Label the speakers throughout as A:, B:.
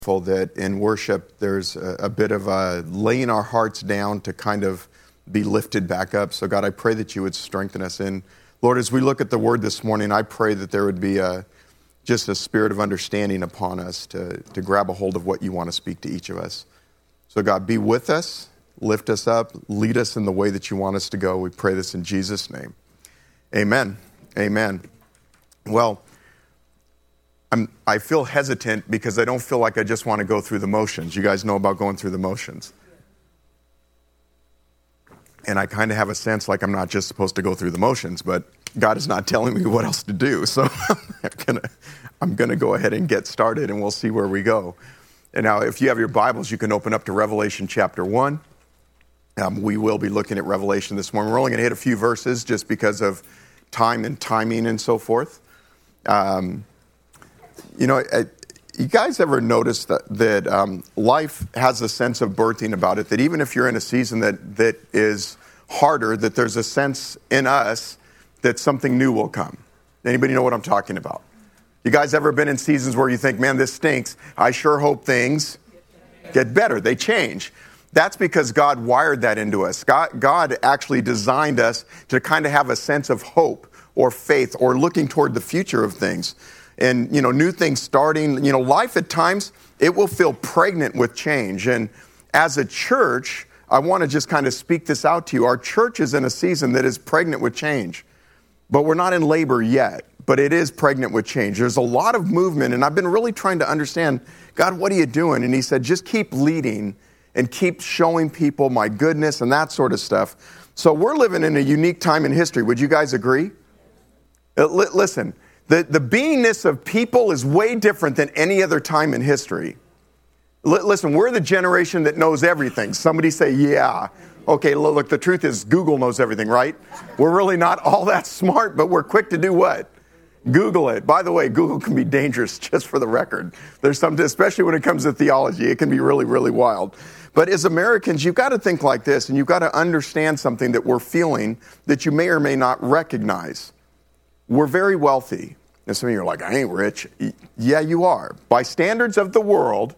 A: That in worship there's a bit of a laying our hearts down to kind of be lifted back up. So God, I pray that you would strengthen us. And Lord, as we look at the word this morning, I pray that there would be just a spirit of understanding upon us to grab a hold of what you want to speak to each of us. So God, be with us, lift us up, lead us in the way that you want us to go. We pray this in Jesus' name. Amen. Amen. Well, I feel hesitant because I don't feel like I just want to go through the motions. You guys know about going through the motions. And I kind of have a sense like I'm not just supposed to go through the motions, but God is not telling me what else to do. So I'm going to go ahead and get started, and we'll see where we go. And now, if you have your Bibles, you can open up to Revelation chapter 1. We will be looking at Revelation this morning. We're only going to hit a few verses just because of time and timing and so forth. You guys ever notice that life has a sense of birthing about it, that even if you're in a season that is harder, that there's a sense in us that something new will come? Anybody know what I'm talking about? You guys ever been in seasons where you think, man, this stinks. I sure hope things get better. They change. That's because God wired that into us. God actually designed us to kind of have a sense of hope or faith or looking toward the future of things. And, new things starting, life at times, it will feel pregnant with change. And as a church, I want to just kind of speak this out to you. Our church is in a season that is pregnant with change. But we're not in labor yet, but it is pregnant with change. There's a lot of movement, and I've been really trying to understand, God, what are you doing? And he said, just keep leading and keep showing people my goodness and that sort of stuff. So we're living in a unique time in history. Would you guys agree? Listen. The beingness of people is way different than any other time in history. Listen, we're the generation that knows everything. Somebody say, yeah. Okay, look, the truth is Google knows everything, right? We're really not all that smart, but we're quick to do what? Google it. By the way, Google can be dangerous, just for the record. There's something, especially when it comes to theology, it can be really, really wild. But as Americans, you've got to think like this, and you've got to understand something that we're feeling that you may or may not recognize. We're very wealthy. And some of you are like, I ain't rich. Yeah, you are. By standards of the world,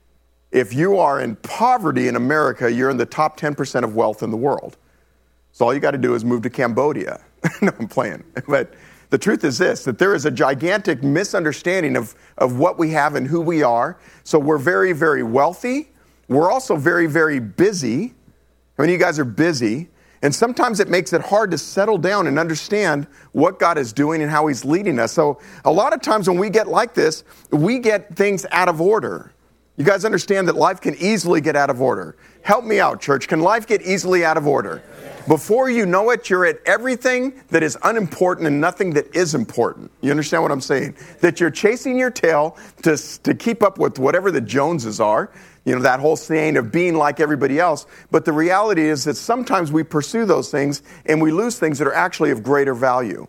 A: if you are in poverty in America, you're in the top 10% of wealth in the world. So all you got to do is move to Cambodia. No, I'm playing. But the truth is this, that there is a gigantic misunderstanding of what we have and who we are. So we're very, very wealthy. We're also very, very busy. I mean, you guys are busy. And sometimes it makes it hard to settle down and understand what God is doing and how he's leading us. So a lot of times when we get like this, we get things out of order. You guys understand that life can easily get out of order. Help me out, church. Can life get easily out of order? Before you know it, you're at everything that is unimportant and nothing that is important. You understand what I'm saying? That you're chasing your tail to keep up with whatever the Joneses are. That whole saying of being like everybody else. But the reality is that sometimes we pursue those things and we lose things that are actually of greater value.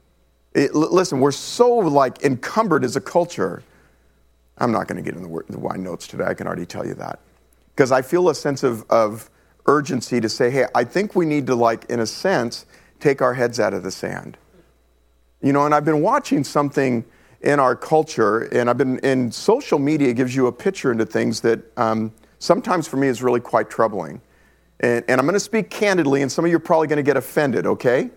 A: Listen, we're so encumbered as a culture. I'm not going to get in the wine notes today. I can already tell you that. Because I feel a sense of urgency to say, hey, I think we need to, in a sense, take our heads out of the sand. And I've been watching something in our culture, and social media gives you a picture into things that sometimes for me is really quite troubling. And I'm going to speak candidly, and some of you are probably going to get offended, okay?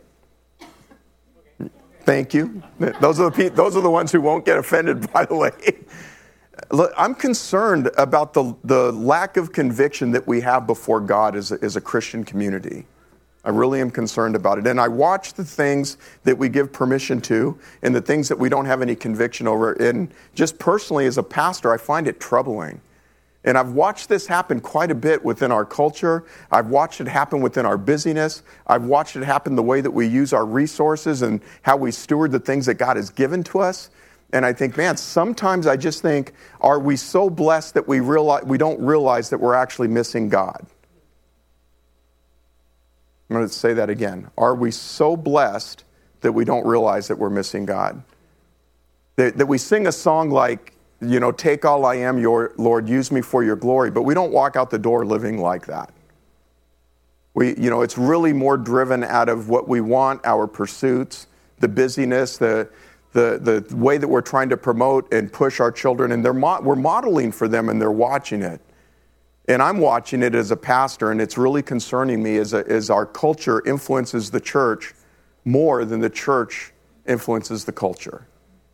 A: Thank you. Those are the ones who won't get offended, by the way. Look, I'm concerned about the lack of conviction that we have before God as a Christian community. I really am concerned about it. And I watch the things that we give permission to and the things that we don't have any conviction over. And just personally as a pastor, I find it troubling. And I've watched this happen quite a bit within our culture. I've watched it happen within our busyness. I've watched it happen the way that we use our resources and how we steward the things that God has given to us. And I think, man, sometimes I just think, are we so blessed that we don't realize that we're actually missing God? I'm going to say that again. Are we so blessed that we don't realize that we're missing God? That we sing a song like, take all I am, your Lord, use me for your glory, but we don't walk out the door living like that. It's really more driven out of what we want, our pursuits, the busyness, the the way that we're trying to promote and push our children, and we're modeling for them, and they're watching it. And I'm watching it as a pastor, and it's really concerning me as our culture influences the church more than the church influences the culture.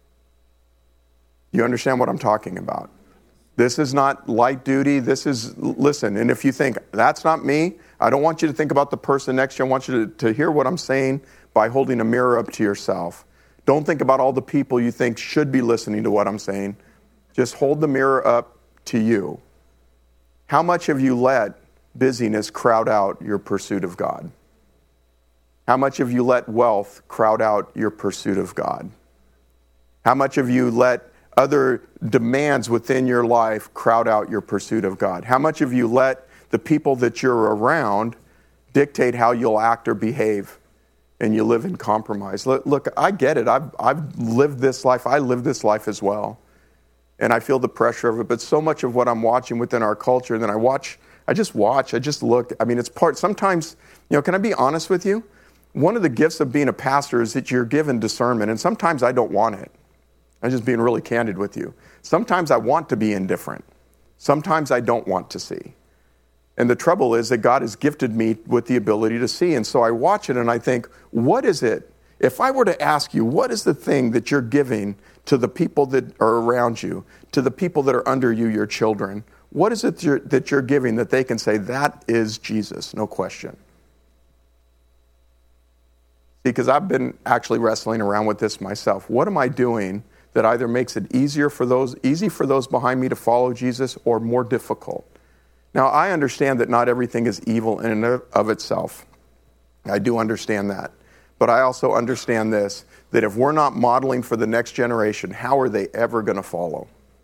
A: You understand what I'm talking about? This is not light duty. Listen, and if you think, that's not me, I don't want you to think about the person next to you. I want you to hear what I'm saying by holding a mirror up to yourself. Don't think about all the people you think should be listening to what I'm saying. Just hold the mirror up to you. How much have you let busyness crowd out your pursuit of God? How much have you let wealth crowd out your pursuit of God? How much have you let other demands within your life crowd out your pursuit of God? How much have you let the people that you're around dictate how you'll act or behave, and you live in compromise? Look, I get it. I've lived this life. I live this life as well. And I feel the pressure of it. But so much of what I'm watching within our culture, and then I just look. I mean, it's sometimes, can I be honest with you? One of the gifts of being a pastor is that you're given discernment, and sometimes I don't want it. I'm just being really candid with you. Sometimes I want to be indifferent. Sometimes I don't want to see. And the trouble is that God has gifted me with the ability to see. And so I watch it and I think, what is it? If I were to ask you, what is the thing that you're giving to the people that are around you, to the people that are under you, your children? What is it that you're giving that they can say, that is Jesus, no question? See, because I've been actually wrestling around with this myself. What am I doing that either makes it easy for those behind me to follow Jesus, or more difficult? Now, I understand that not everything is evil in and of itself. I do understand that. But I also understand this, that if we're not modeling for the next generation, how are they ever going to follow?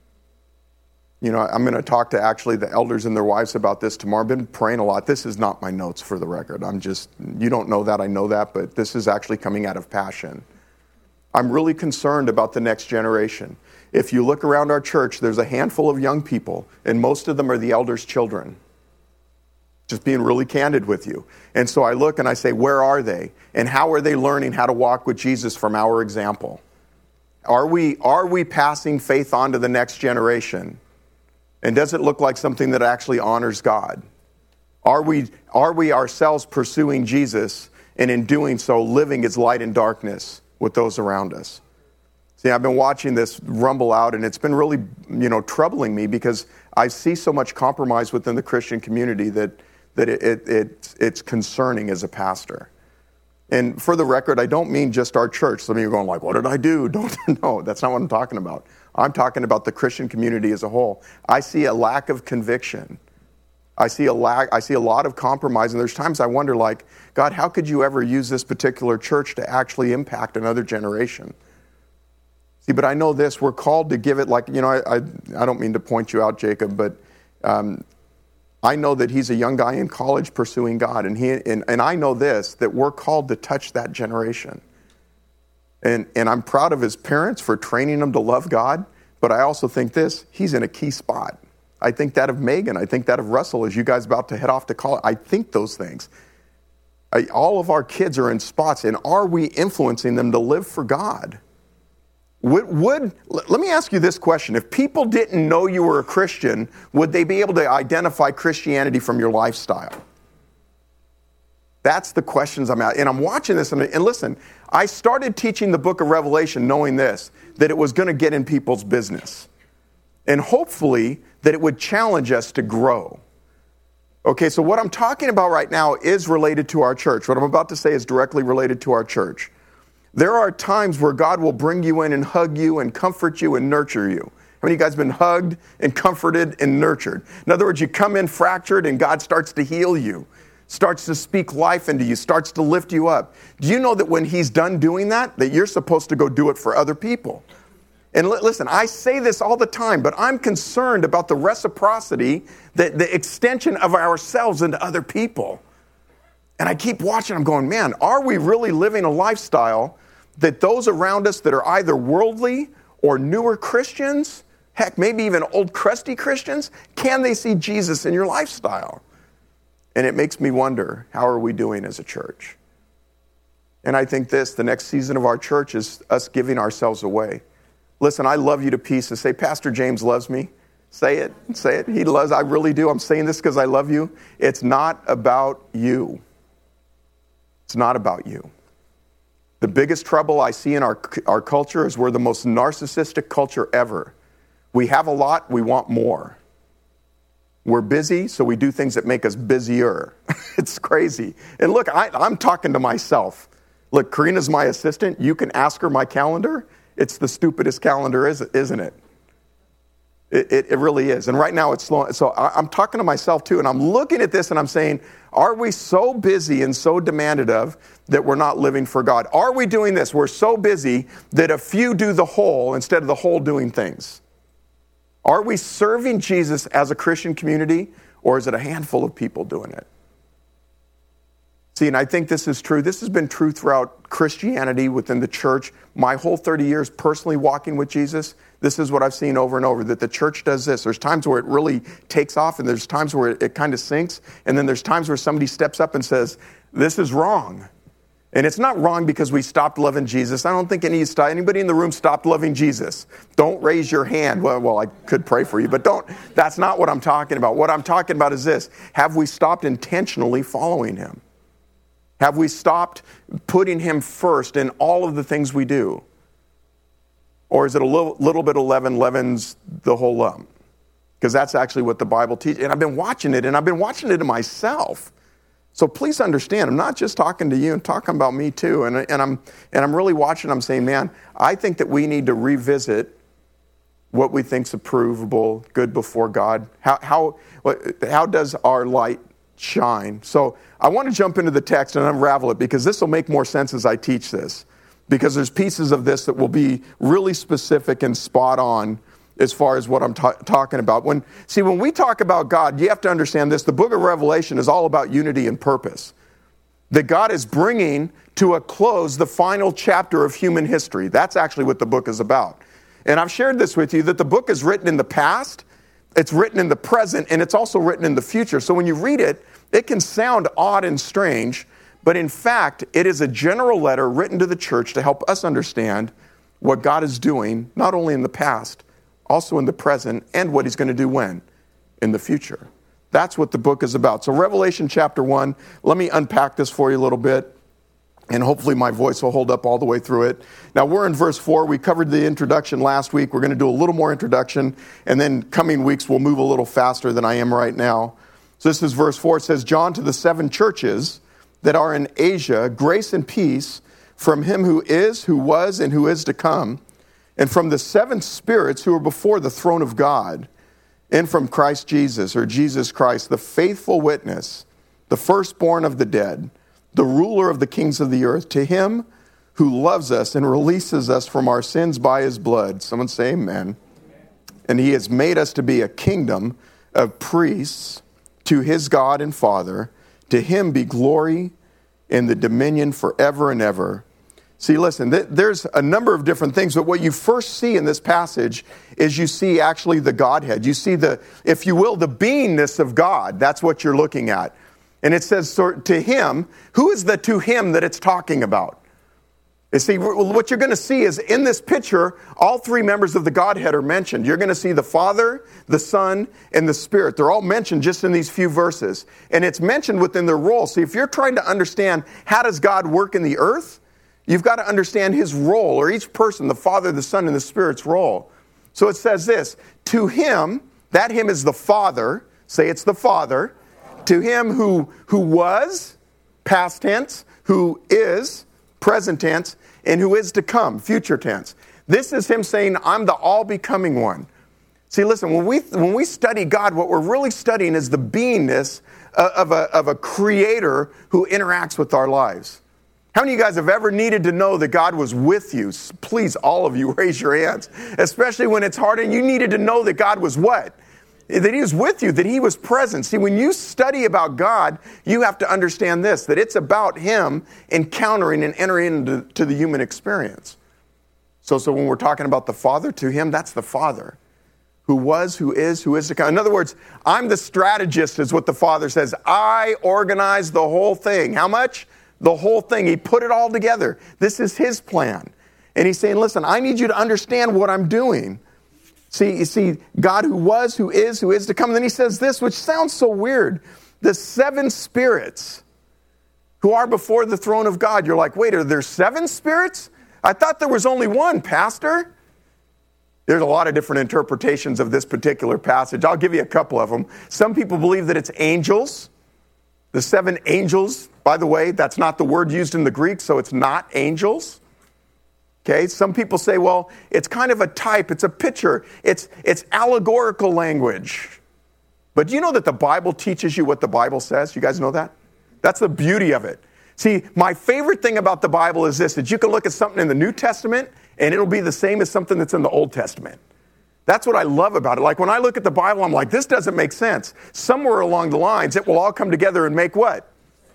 A: I'm going to talk to actually the elders and their wives about this tomorrow. I've been praying a lot. This is not my notes, for the record. You don't know that, I know that, but this is actually coming out of passion. I'm really concerned about the next generation. If you look around our church, there's a handful of young people, and most of them are the elders' children. Just being really candid with you. And so I look and I say, where are they? And how are they learning how to walk with Jesus from our example? Are we passing faith on to the next generation? And does it look like something that actually honors God? Are we ourselves pursuing Jesus, and in doing so, living as light in darkness with those around us? See, I've been watching this rumble out, and it's been really, troubling me, because I see so much compromise within the Christian community that it's concerning as a pastor. And for the record, I don't mean just our church. Some of you are going like, what did I do? No, that's not what I'm talking about. I'm talking about the Christian community as a whole. I see a lack of conviction. I see a lot of compromise, and there's times I wonder, like, God, how could you ever use this particular church to actually impact another generation? See, but I know this, we're called to give it, like, I don't mean to point you out, Jacob, but I know that he's a young guy in college pursuing God, and I know this, that we're called to touch that generation. And I'm proud of his parents for training him to love God, but I also think this, he's in a key spot. I think that of Megan. I think that of Russell as you guys about to head off to college. I think those things. All of our kids are in spots, and are we influencing them to live for God? Let me ask you this question. If people didn't know you were a Christian, would they be able to identify Christianity from your lifestyle? That's the questions I'm at. And I'm watching this, and listen, I started teaching the book of Revelation knowing this, that it was going to get in people's business. And hopefully that it would challenge us to grow. Okay, so what I'm talking about right now is related to our church. What I'm about to say is directly related to our church. There are times where God will bring you in and hug you and comfort you and nurture you. How many of you guys have been hugged and comforted and nurtured? In other words, you come in fractured and God starts to heal you, starts to speak life into you, starts to lift you up. Do you know that when he's done doing that you're supposed to go do it for other people? And listen, I say this all the time, but I'm concerned about the reciprocity, the extension of ourselves into other people. And I keep watching, I'm going, man, are we really living a lifestyle that those around us that are either worldly or newer Christians, heck, maybe even old crusty Christians, can they see Jesus in your lifestyle? And it makes me wonder, how are we doing as a church? And I think the next season of our church is us giving ourselves away. Listen, I love you to pieces. Say, Pastor James loves me. Say it. Say it. He loves, I really do. I'm saying this because I love you. It's not about you. It's not about you. The biggest trouble I see in our culture is we're the most narcissistic culture ever. We have a lot, we want more. We're busy, so we do things that make us busier. It's crazy. And look, I'm talking to myself. Look, Karina's my assistant. You can ask her my calendar. It's the stupidest calendar, isn't it? It really is. And right now it's slow. So I'm talking to myself too, and I'm looking at this and I'm saying, are we so busy and so demanded of that we're not living for God? Are we doing this? We're so busy that a few do the whole instead of the whole doing things. Are we serving Jesus as a Christian community, or is it a handful of people doing it? See, and I think this is true. This has been true throughout Christianity within the church. My whole 30 years personally walking with Jesus, this is what I've seen over and over, that the church does this. There's times where it really takes off, and there's times where it kind of sinks, and then there's times where somebody steps up and says, this is wrong. And it's not wrong because we stopped loving Jesus. I don't think anybody in the room stopped loving Jesus. Don't raise your hand. Well, I could pray for you, but don't. That's not what I'm talking about. What I'm talking about is this. Have we stopped intentionally following him? Have we stopped putting him first in all of the things we do? Or is it a little bit of leaven leavens the whole lump? Because that's actually what the Bible teaches. And I've been watching it, and I've been watching it in myself. So please understand, I'm not just talking to you, I'm talking about me too. And I'm really watching, I'm saying, man, I think that we need to revisit what we think's approvable, good before God. How does our light shine? So I want to jump into the text and unravel it, because this will make more sense as I teach this. Because there's pieces of this that will be really specific and spot on as far as what I'm talking about. When we talk about God, you have to understand this. The book of Revelation is all about unity and purpose. That God is bringing to a close the final chapter of human history. That's actually what the book is about. And I've shared this with you, that the book is written in the past, it's written in the present, and it's also written in the future. So when you read it, it can sound odd and strange, but in fact, it is a general letter written to the church to help us understand what God is doing, not only in the past, also in the present, and what he's going to do when? In the future. That's what the book is about. So Revelation chapter 1, let me unpack this for you a little bit, and hopefully my voice will hold up all the way through it. Now we're in verse 4. We covered the introduction last week. We're going to do a little more introduction, and then coming weeks we'll move a little faster than I am right now. So this is verse 4. It says, John, to the 7 churches that are in Asia, grace and peace from him who is, who was, and who is to come, and from the 7 spirits who are before the throne of God, and from Christ Jesus, or Jesus Christ, the faithful witness, the firstborn of the dead, the ruler of the kings of the earth, to him who loves us and releases us from our sins by his blood. Someone say amen. And he has made us to be a kingdom of priests to his God and Father. To him be glory and the dominion forever and ever. See, listen, there's a number of different things, but what you first see in this passage is you see actually the Godhead. You see the, if you will, the beingness of God. That's what you're looking at. And it says, to him, who is the to him that it's talking about? You see, what you're going to see is in this picture, all 3 members of the Godhead are mentioned. You're going to see the Father, the Son, and the Spirit. They're all mentioned just in these few verses. And it's mentioned within their role. See, if you're trying to understand how does God work in the earth, you've got to understand his role, or each person, the Father, the Son, and the Spirit's role. So it says this, to him, that him is the Father, say it's the Father, to him who was, past tense, who is, present tense, and who is to come, future tense. This is him saying, I'm the all-becoming one. See, listen, when we study God, what we're really studying is the beingness of a creator who interacts with our lives. How many of you guys have ever needed to know that God was with you? Please, all of you, raise your hands. Especially when it's hard and you needed to know that God was what? That he was with you, that he was present. See, when you study about God, you have to understand this, that it's about him encountering and entering into the human experience. So when we're talking about the Father, to him, that's the Father. Who was, who is to come. In other words, I'm the strategist, is what the Father says. I organize the whole thing. How much? the whole thing. He put it all together. This is his plan. And he's saying, listen, I need you to understand what I'm doing. See, you see, God who was, who is to come. And then he says this, which sounds so weird. The 7 spirits who are before the throne of God. You're like, wait, are there 7 spirits? I thought there was only one, Pastor. There's a lot of different interpretations of this particular passage. I'll give you a couple of them. Some people believe that it's angels. The 7 angels, by the way, that's not the word used in the Greek, so it's not angels. Okay, some people say, well, it's kind of a type, it's a picture, it's allegorical language. But do you know that the Bible teaches you what the Bible says? You guys know that? That's the beauty of it. See, my favorite thing about the Bible is this, that you can look at something in the New Testament and it'll be the same as something that's in the Old Testament. That's what I love about it. Like when I look at the Bible, I'm like, this doesn't make sense. Somewhere along the lines, it will all come together and make what?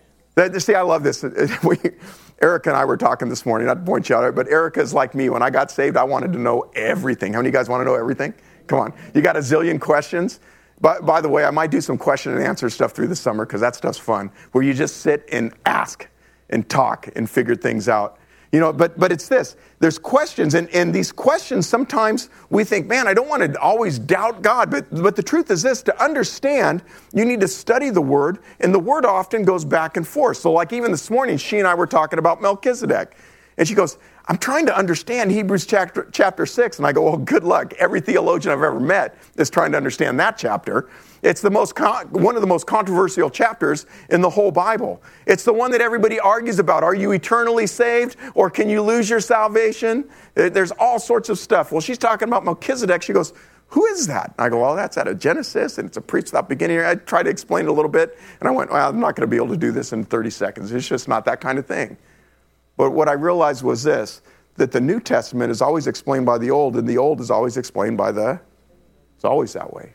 A: See, I love this. Erica and I were talking this morning, not to point you out, but Erica's like me. When I got saved, I wanted to know everything. How many of you guys want to know everything? Come on. You got a zillion questions? By the way, I might do some question and answer stuff through the summer because that stuff's fun, where you just sit and ask and talk and figure things out. You know, but it's this. There's questions, and these questions, sometimes we think, man, I don't want to always doubt God. But the truth is this, to understand, you need to study the Word, and the Word often goes back and forth. So like even this morning, she and I were talking about Melchizedek. And she goes, I'm trying to understand Hebrews chapter 6. And I go, well, good luck. Every theologian I've ever met is trying to understand that chapter. It's one of the most controversial chapters in the whole Bible. It's the one that everybody argues about. Are you eternally saved or can you lose your salvation? There's all sorts of stuff. Well, she's talking about Melchizedek. She goes, who is that? And I go, well, that's out of Genesis, and it's a priest without beginning. I tried to explain it a little bit, and I went, well, I'm not going to be able to do this in 30 seconds. It's just not that kind of thing. But what I realized was this, that the New Testament is always explained by the Old, and the Old is always explained by it's always that way.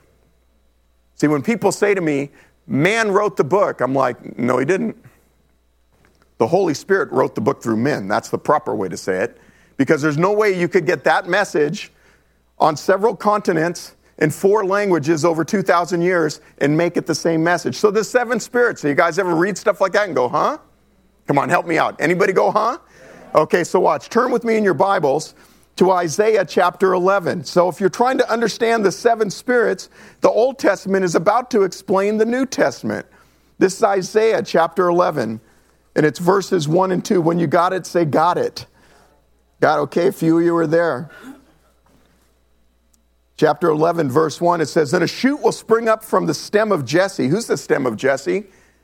A: See, when people say to me, man wrote the book, I'm like, no, he didn't. The Holy Spirit wrote the book through men. That's the proper way to say it. Because there's no way you could get that message on several continents in 4 languages over 2,000 years and make it the same message. So the 7 spirits, so you guys ever read stuff like that and go, huh? Come on, help me out. Anybody go, huh? Okay, so watch. Turn with me in your Bibles to Isaiah chapter 11. So if you're trying to understand the 7 spirits, the Old Testament is about to explain the New Testament. This is Isaiah chapter 11, and it's verses 1 and 2. When you got it, say, got it. Got it? Okay, a few of you were there. Chapter 11, verse 1, it says, then a shoot will spring up from the stem of Jesse. Who's the stem of Jesse?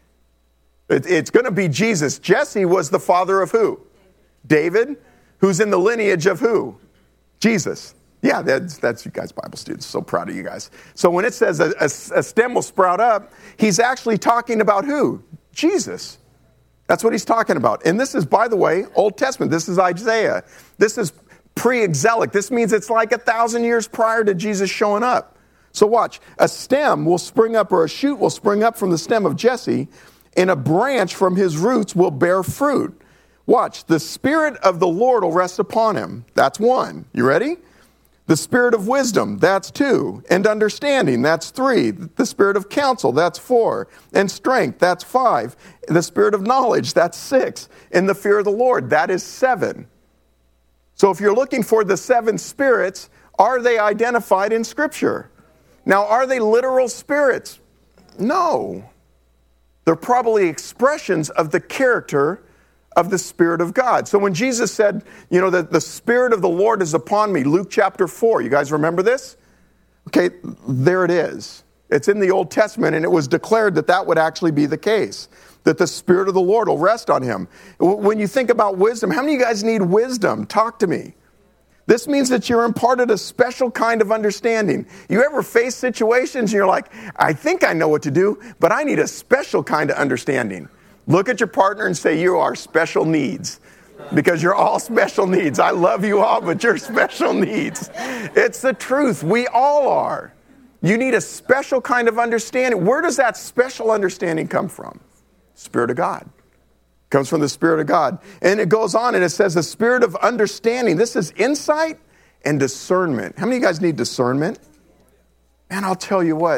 A: It's going to be Jesus. Jesse was the father of who? David, who's in the lineage of who? Jesus. Yeah, that's you guys Bible students. So proud of you guys. So when it says a stem will sprout up, he's actually talking about who? Jesus. That's what he's talking about. And this is, by the way, Old Testament. This is Isaiah. This is pre-exilic. This means it's like 1,000 years prior to Jesus showing up. So watch. A stem will spring up, or a shoot will spring up from the stem of Jesse, and a branch from his roots will bear fruit. Watch, the Spirit of the Lord will rest upon him. That's 1. You ready? The Spirit of wisdom, that's 2. And understanding, that's 3. The Spirit of counsel, that's 4. And strength, that's 5. The Spirit of knowledge, that's 6. And the fear of the Lord, that is 7. So if you're looking for the 7 spirits, are they identified in Scripture? Now, are they literal spirits? No. They're probably expressions of the character of the Spirit of God. So when Jesus said, you know, that the Spirit of the Lord is upon me, Luke chapter 4, you guys remember this? Okay, there it is. It's in the Old Testament, and it was declared that that would actually be the case, that the Spirit of the Lord will rest on him. When you think about wisdom, how many of you guys need wisdom? Talk to me. This means that you're imparted a special kind of understanding. You ever face situations and you're like, I think I know what to do, but I need a special kind of understanding. Look at your partner and say, you are special needs. Because you're all special needs. I love you all, but you're special needs. It's the truth. We all are. You need a special kind of understanding. Where does that special understanding come from? Spirit of God. Comes from the Spirit of God. And it goes on and it says the spirit of understanding. This is insight and discernment. How many of you guys need discernment? Man, I'll tell you what.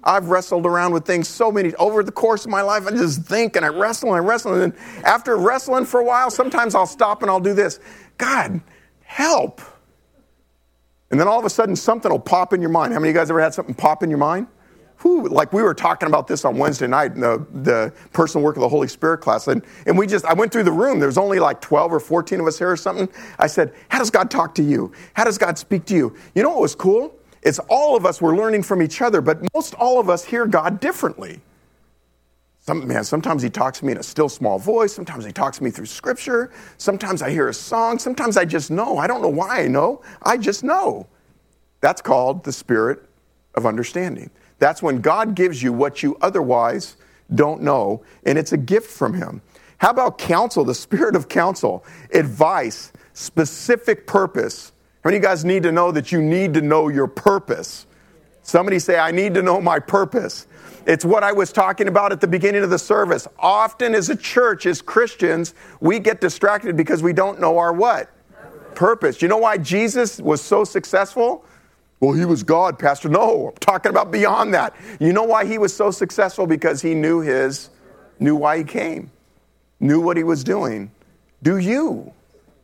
A: I've wrestled around with things so many, over the course of my life, I just think and I wrestle, and then after wrestling for a while, sometimes I'll stop and I'll do this. God, help. And then all of a sudden something will pop in your mind. How many of you guys ever had something pop in your mind? Whew, like we were talking about this on Wednesday night in the personal work of the Holy Spirit class. And I went through the room. There's only like 12 or 14 of us here or something. I said, how does God talk to you? How does God speak to you? You know what was cool? It's all of us were learning from each other, but most all of us hear God differently. Sometimes he talks to me in a still small voice. Sometimes he talks to me through scripture. Sometimes I hear a song. Sometimes I just know. I don't know why I know. I just know. That's called the spirit of understanding. That's when God gives you what you otherwise don't know, and it's a gift from him. How about counsel, the spirit of counsel, advice, specific purpose? How many of you guys need to know that you need to know your purpose? Somebody say, I need to know my purpose. It's what I was talking about at the beginning of the service. Often as a church, as Christians, we get distracted because we don't know our what? Purpose. You know why Jesus was so successful? Well, he was God, Pastor. No, I'm talking about beyond that. You know why he was so successful? Because he knew why he came, knew what he was doing. Do you?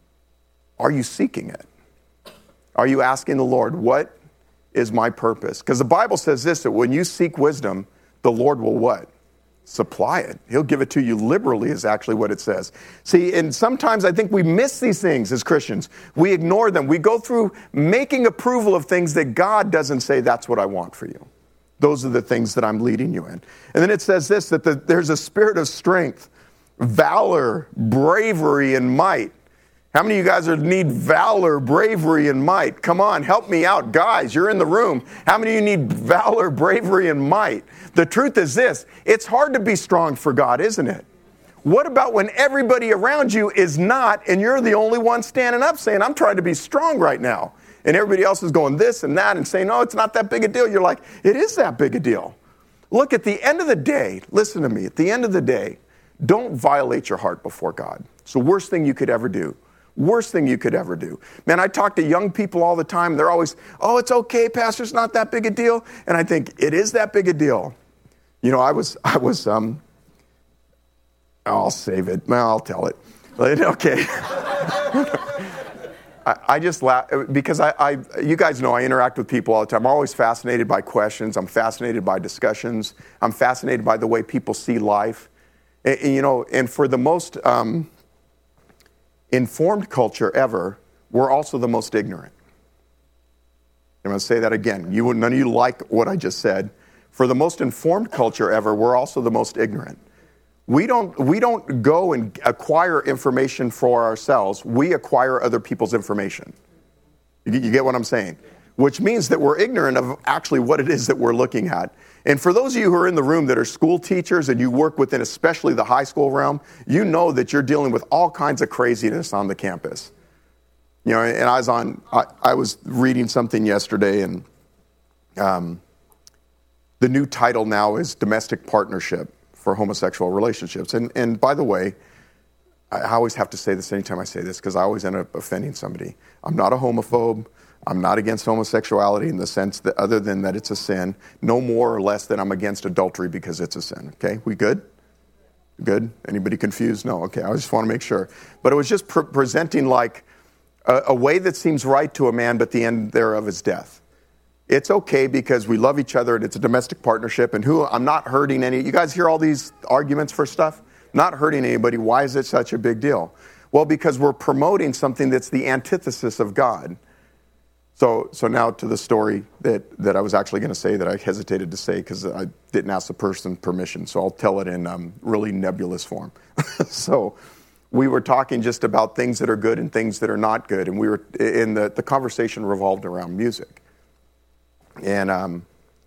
A: Are you seeking it? Are you asking the Lord, what is my purpose? Because the Bible says this, that when you seek wisdom, the Lord will what? Supply it. He'll give it to you liberally is actually what it says. See, and sometimes I think we miss these things as Christians. We ignore them. We go through making approval of things that God doesn't say, that's what I want for you. Those are the things that I'm leading you in. And then it says this, that there's a spirit of strength, valor, bravery, and might. How many of you guys need valor, bravery, and might? Come on, help me out. Guys, you're in the room. How many of you need valor, bravery, and might? The truth is this, it's hard to be strong for God, isn't it? What about when everybody around you is not, and you're the only one standing up saying, I'm trying to be strong right now. And everybody else is going this and that and saying, no, it's not that big a deal. You're like, it is that big a deal. Look, at the end of the day, listen to me, at the end of the day, don't violate your heart before God. It's the worst thing you could ever do. Worst thing you could ever do. Man, I talk to young people all the time. They're always, oh, it's okay, Pastor, it's not that big a deal. And I think, it is that big a deal. You know, I'll save it. Well, I'll tell it. Okay. I just laugh because you guys know I interact with people all the time. I'm always fascinated by questions. I'm fascinated by discussions. I'm fascinated by the way people see life. And for the most informed culture ever, we're also the most ignorant. I'm going to say that again. None of you like what I just said. For the most informed culture ever, we're also the most ignorant. We don't go and acquire information for ourselves. We acquire other people's information. You get what I'm saying? Which means that we're ignorant of actually what it is that we're looking at. And for those of you who are in the room that are school teachers and you work within especially the high school realm, you know that you're dealing with all kinds of craziness on the campus. You know, and I was reading something yesterday, and the new title now is Domestic Partnership for Homosexual Relationships. And by the way, I always have to say this anytime I say this because I always end up offending somebody. I'm not a homophobe. I'm not against homosexuality in the sense that other than that it's a sin, no more or less than I'm against adultery because it's a sin. Okay, we good? Good? Anybody confused? No, okay, I just want to make sure. But it was just presenting like a way that seems right to a man, but the end thereof is death. It's okay because we love each other and it's a domestic partnership and I'm not hurting any. You guys hear all these arguments for stuff? Not hurting anybody. Why is it such a big deal? Well, because we're promoting something that's the antithesis of God. So now to the story that I was actually going to say that I hesitated to say because I didn't ask the person permission. So I'll tell it in really nebulous form. So we were talking just about things that are good and things that are not good. And we were in the conversation revolved around music. And I'll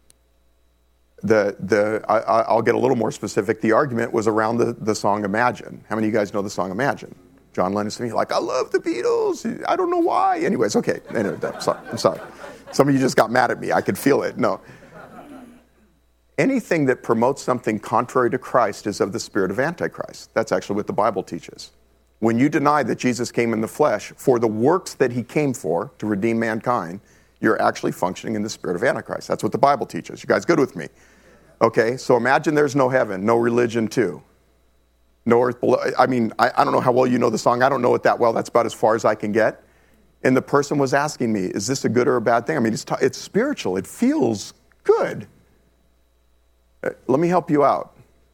A: get a little more specific. The argument was around the song Imagine. How many of you guys know the song Imagine? John Lennon to me, like, I love the Beatles. I don't know why. Anyways, okay. Anyway, I'm sorry. Some of you just got mad at me. I could feel it. No. Anything that promotes something contrary to Christ is of the spirit of Antichrist. That's actually what the Bible teaches. When you deny that Jesus came in the flesh for the works that he came for, to redeem mankind, you're actually functioning in the spirit of Antichrist. That's what the Bible teaches. You guys good with me? Okay, so imagine there's no heaven, no religion too. No earth below. I mean, I don't know how well you know the song. I don't know it that well. That's about as far as I can get. And the person was asking me, is this a good or a bad thing? I mean, it's spiritual. It feels good. Let me help you out.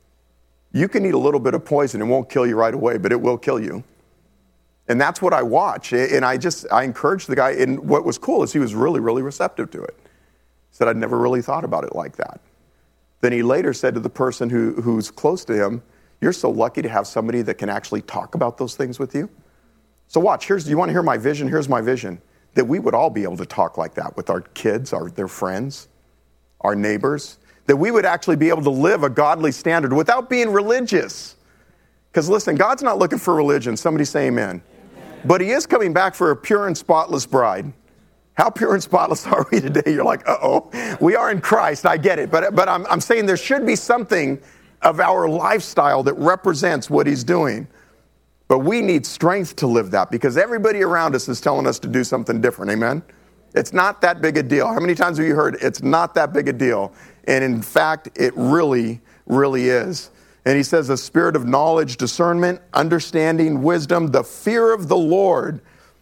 A: You can eat a little bit of poison. It won't kill you right away, but it will kill you. And that's what I watch. And I encouraged the guy. And what was cool is he was really, really receptive to it. He said, I'd never really thought about it like that. Then he later said to the person who's close to him, you're so lucky to have somebody that can actually talk about those things with you. So watch, you want to hear my vision? Here's my vision. That we would all be able to talk like that with our kids, their friends, our neighbors. That we would actually be able to live a godly standard without being religious. Because listen, God's not looking for religion. Somebody say amen. But he is coming back for a pure and spotless bride. How pure and spotless are we today? You're like, uh-oh. We are in Christ. I get it. But I'm saying there should be something of our lifestyle that represents what he's doing. But we need strength to live that because everybody around us is telling us to do something different. Amen? It's not that big a deal. How many times have you heard it's not that big a deal? And in fact, it really, really is. And he says a spirit of knowledge, discernment, understanding, wisdom, the fear of the Lord.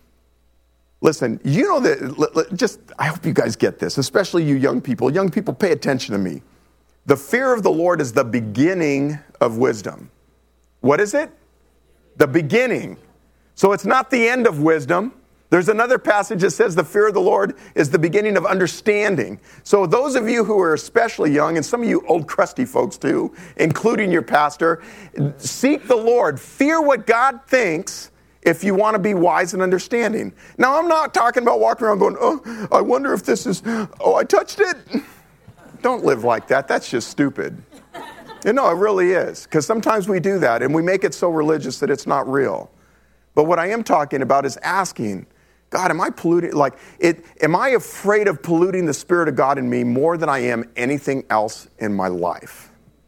A: Listen, you know that, I hope you guys get this, especially you young people. Young people, pay attention to me. The fear of the Lord is the beginning of wisdom. What is it? The beginning. So it's not the end of wisdom. There's another passage that says the fear of the Lord is the beginning of understanding. So those of you who are especially young, and some of you old crusty folks too, including your pastor, seek the Lord. Fear what God thinks if you want to be wise and understanding. Now, I'm not talking about walking around going, oh, I wonder if this is, oh, I touched it. Don't live like that. That's just stupid. No, it really is. Because sometimes we do that and we make it so religious that it's not real. But what I am talking about is asking, God, am I polluting? Am I afraid of polluting the Spirit of God in me more than I am anything else in my life?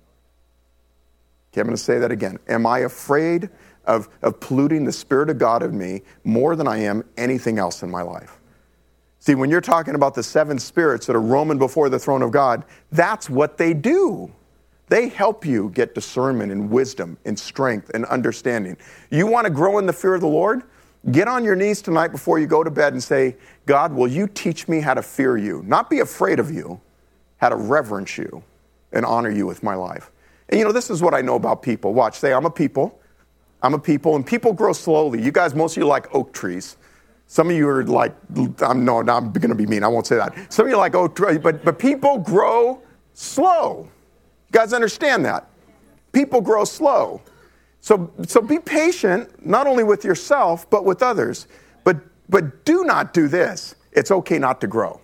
A: Okay, I'm going to say that again. Am I afraid of polluting the Spirit of God in me more than I am anything else in my life? See, when you're talking about the seven spirits that are roaming before the throne of God, that's what they do. They help you get discernment and wisdom and strength and understanding. You want to grow in the fear of the Lord? Get on your knees tonight before you go to bed and say, God, will you teach me how to fear you? Not be afraid of you, how to reverence you and honor you with my life. And this is what I know about people. Watch, say, I'm a people, and people grow slowly. You guys, most of you like oak trees. Some of you are like, I'm going to be mean. I won't say that. Some of you are like oak trees, but people grow slow. You guys understand that? People grow slow. So be patient, not only with yourself, but with others. But do not do this. It's okay not to grow.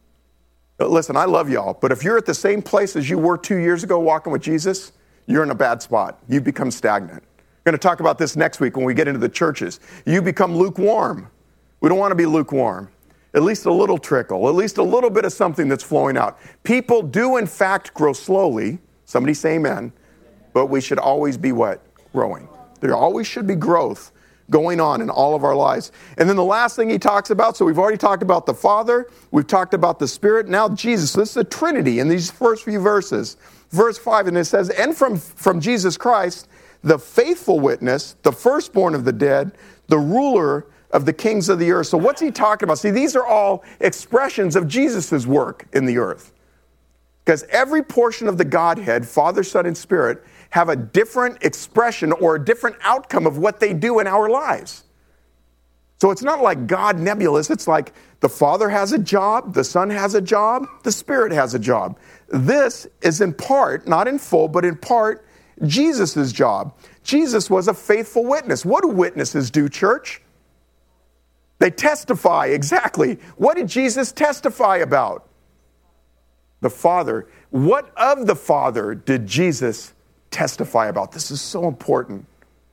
A: Listen, I love y'all, but if you're at the same place as you were 2 years ago walking with Jesus, you're in a bad spot. You've become stagnant. We're going to talk about this next week when we get into the churches. You become lukewarm. We don't want to be lukewarm. At least a little trickle, at least a little bit of something that's flowing out. People do, in fact, grow slowly. Somebody say amen. But we should always be what? Growing. There always should be growth going on in all of our lives. And then the last thing he talks about, so we've already talked about the Father, we've talked about the Spirit, now Jesus. So this is the Trinity in these first few verses. Verse 5, and it says, and from Jesus Christ, the faithful witness, the firstborn of the dead, the ruler of the kings of the earth. So what's he talking about? See, these are all expressions of Jesus' work in the earth. Because every portion of the Godhead, Father, Son, and Spirit, have a different expression or a different outcome of what they do in our lives. So it's not like God nebulous. It's like the Father has a job, the Son has a job, the Spirit has a job. This is in part, not in full, but in part, Jesus' job. Jesus was a faithful witness. What do witnesses do, church? They testify, exactly. What did Jesus testify about? The Father. What of the Father did Jesus testify about? This is so important.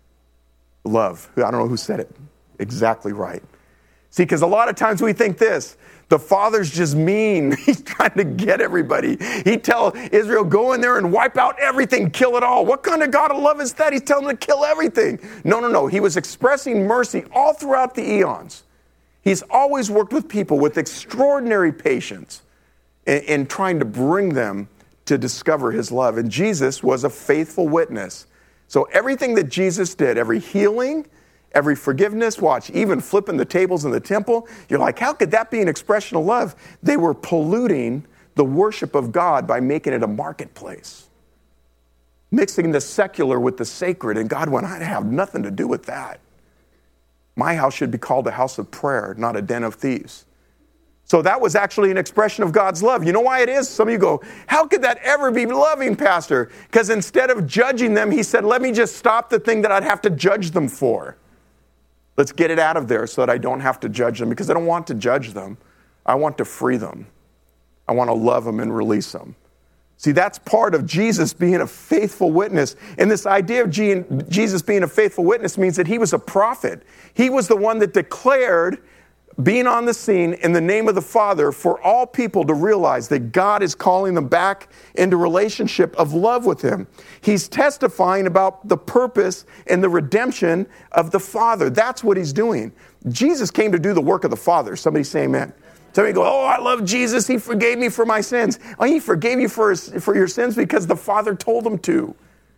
A: Love. I don't know who said it. Exactly right. See, because a lot of times we think this, the Father's just mean. He's trying to get everybody. He'd tell Israel, go in there and wipe out everything, kill it all. What kind of God of love is that? He's telling them to kill everything. No. He was expressing mercy all throughout the eons. He's always worked with people with extraordinary patience in trying to bring them to discover his love. And Jesus was a faithful witness. So everything that Jesus did, every healing, every forgiveness, watch, even flipping the tables in the temple, you're like, how could that be an expression of love? They were polluting the worship of God by making it a marketplace, mixing the secular with the sacred. And God went, I have nothing to do with that. My house should be called a house of prayer, not a den of thieves. So that was actually an expression of God's love. You know why it is? Some of you go, how could that ever be loving, Pastor? Because instead of judging them, he said, let me just stop the thing that I'd have to judge them for. Let's get it out of there so that I don't have to judge them, because I don't want to judge them. I want to free them. I want to love them and release them. See, that's part of Jesus being a faithful witness. And this idea of Jesus being a faithful witness means that he was a prophet. He was the one that declared being on the scene in the name of the Father for all people to realize that God is calling them back into relationship of love with him. He's testifying about the purpose and the redemption of the Father. That's what he's doing. Jesus came to do the work of the Father. Somebody say amen. Somebody go, oh, I love Jesus. He forgave me for my sins. Oh, he forgave you for your sins because the Father told him to.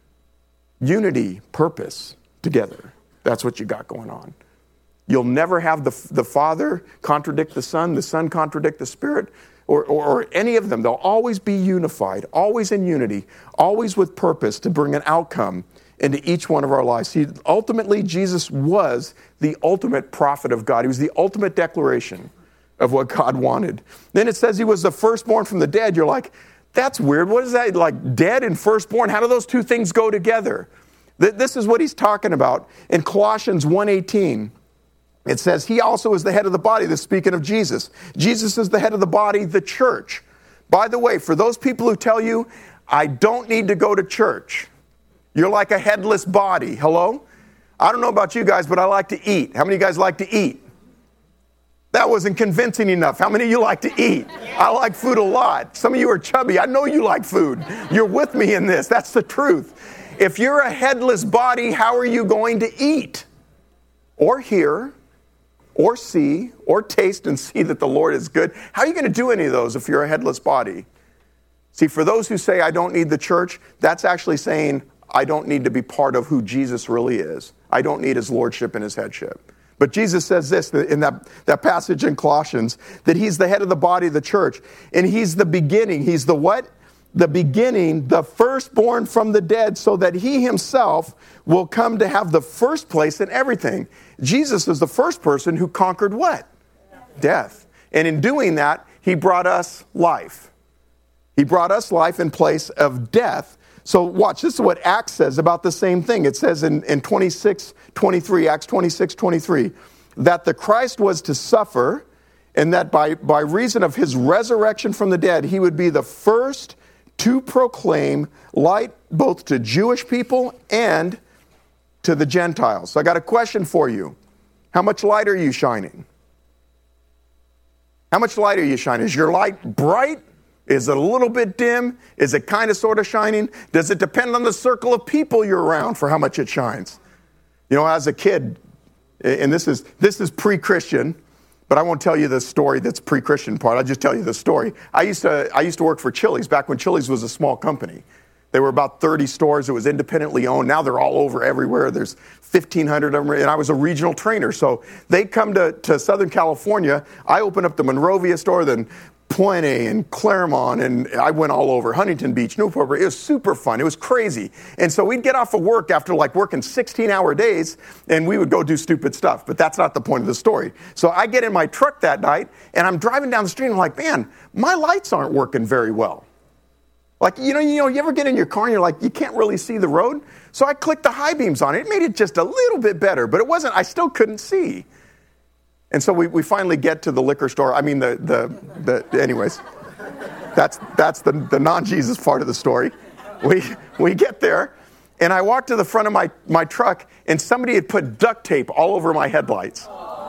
A: Unity, purpose, together. That's what you got going on. You'll never have the Father contradict the Son contradict the Spirit, or any of them. They'll always be unified, always in unity, always with purpose to bring an outcome into each one of our lives. Ultimately, Jesus was the ultimate prophet of God. He was the ultimate declaration of what God wanted. Then it says he was the firstborn from the dead. You're like, that's weird. What is that? Like dead and firstborn? How do those two things go together? This is what he's talking about in Colossians 1:18. It says, he also is the head of the body. That's speaking of Jesus. Jesus is the head of the body, the church. By the way, for those people who tell you, I don't need to go to church, you're like a headless body. Hello? I don't know about you guys, but I like to eat. How many of you guys like to eat? That wasn't convincing enough. How many of you like to eat? I like food a lot. Some of you are chubby. I know you like food. You're with me in this. That's the truth. If you're a headless body, how are you going to eat? Or hear? Or see, or taste and see that the Lord is good. How are you going to do any of those if you're a headless body? See, for those who say, I don't need the church, that's actually saying, I don't need to be part of who Jesus really is. I don't need his lordship and his headship. But Jesus says this in that passage in Colossians, that he's the head of the body of the church. And he's the beginning. He's the what? The beginning, the firstborn from the dead, so that he himself will come to have the first place in everything. Jesus is the first person who conquered what? Death. And in doing that, he brought us life. He brought us life in place of death. So watch, this is what Acts says about the same thing. It says in 26:23, Acts 26:23, that the Christ was to suffer, and that by reason of his resurrection from the dead, he would be the first to proclaim light both to Jewish people and to the Gentiles. So I got a question for you. How much light are you shining? How much light are you shining? Is your light bright? Is it a little bit dim? Is it kind of sort of shining? Does it depend on the circle of people you're around for how much it shines? You know, as a kid, and this is pre-Christian, but I won't tell you the story that's pre-Christian part. I'll just tell you the story. I used to work for Chili's back when Chili's was a small company. There were about 30 stores. It was independently owned. Now they're all over everywhere. There's 1,500 of them. And I was a regional trainer. So they come to Southern California. I opened up the Monrovia store, then Puente and Claremont, and I went all over, Huntington Beach, Newport. It was super fun. It was crazy. And so we'd get off of work after like working 16-hour days, and we would go do stupid stuff. But that's not the point of the story. So I get in my truck that night, and I'm driving down the street, and I'm like, man, my lights aren't working very well. Like, you ever get in your car and you're like, you can't really see the road? So I clicked the high beams on it. It made it just a little bit better, but I still couldn't see. And so we finally get to the liquor store. I mean, anyways, that's the non-Jesus part of the story. We get there, and I walk to the front of my truck, and somebody had put duct tape all over my headlights.